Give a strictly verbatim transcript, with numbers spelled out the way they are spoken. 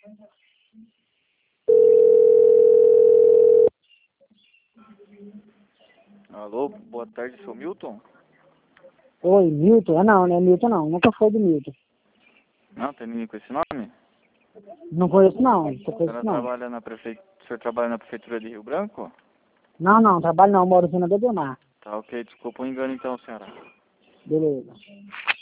Alô, boa tarde, seu Milton? Oi, Milton? Ah, não, não é Milton não, nunca foi do Milton. Não, tem ninguém com esse nome? Não conheço não, não O conheço senhor não. trabalha na prefe... O senhor trabalha na prefeitura de Rio Branco? Não, não, trabalho não, moro aqui na Bebemar. Tá, ok, desculpa o engano então, senhora. Beleza.